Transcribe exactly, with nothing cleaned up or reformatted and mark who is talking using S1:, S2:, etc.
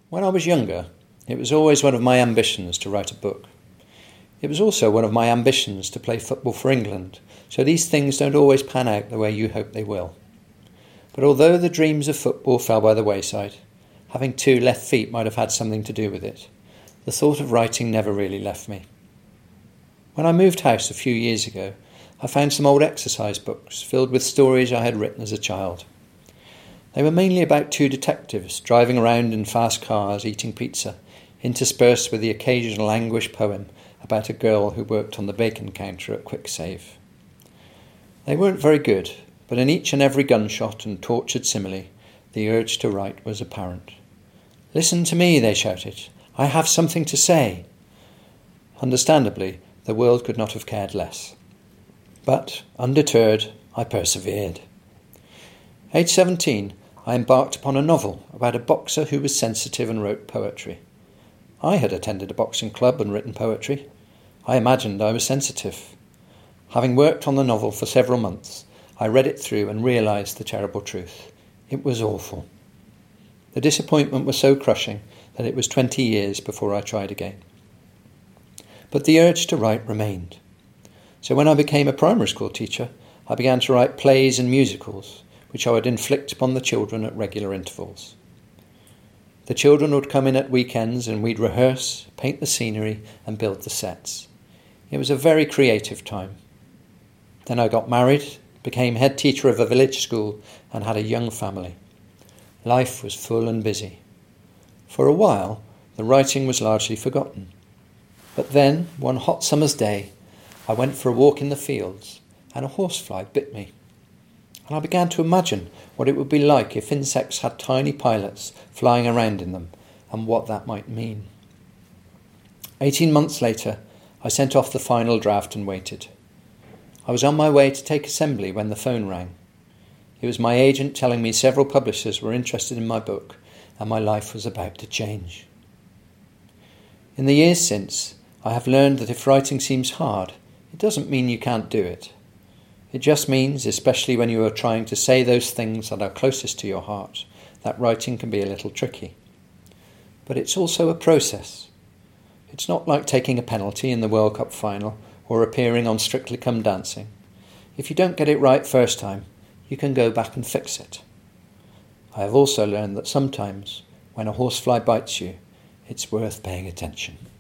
S1: When I was younger, it was always one of my ambitions to write a book. It was also one of my ambitions to play football for England, so these things don't always pan out the way you hope they will. But although the dreams of football fell by the wayside, having two left feet might have had something to do with it, the thought of writing never really left me. When I moved house a few years ago, I found some old exercise books filled with stories I had written as a child. They were mainly about two detectives driving around in fast cars eating pizza, interspersed with the occasional anguish poem about a girl who worked on the bacon counter at Quick Save. They weren't very good, but in each and every gunshot and tortured simile, the urge to write was apparent. "Listen to me," they shouted. "I have something to say." Understandably, the world could not have cared less. But, undeterred, I persevered. Aged seventeen, I embarked upon a novel about a boxer who was sensitive and wrote poetry. I had attended a boxing club and written poetry. I imagined I was sensitive. Having worked on the novel for several months, I read it through and realised the terrible truth. It was awful. The disappointment was so crushing that it was twenty years before I tried again. But the urge to write remained. So when I became a primary school teacher, I began to write plays and musicals, which I would inflict upon the children at regular intervals. The children would come in at weekends and we'd rehearse, paint the scenery and build the sets. It was a very creative time. Then I got married, became head teacher of a village school and had a young family. Life was full and busy. For a while, the writing was largely forgotten. But then, one hot summer's day, I went for a walk in the fields and a horsefly bit me. And I began to imagine what it would be like if insects had tiny pilots flying around in them and what that might mean. Eighteen months later, I sent off the final draft and waited. I was on my way to take assembly when the phone rang. It was my agent telling me several publishers were interested in my book and my life was about to change. In the years since, I have learned that if writing seems hard, it doesn't mean you can't do it. It just means, especially when you are trying to say those things that are closest to your heart, that writing can be a little tricky. But it's also a process. It's not like taking a penalty in the World Cup final or appearing on Strictly Come Dancing. If you don't get it right first time, you can go back and fix it. I have also learned that sometimes, when a horsefly bites you, it's worth paying attention.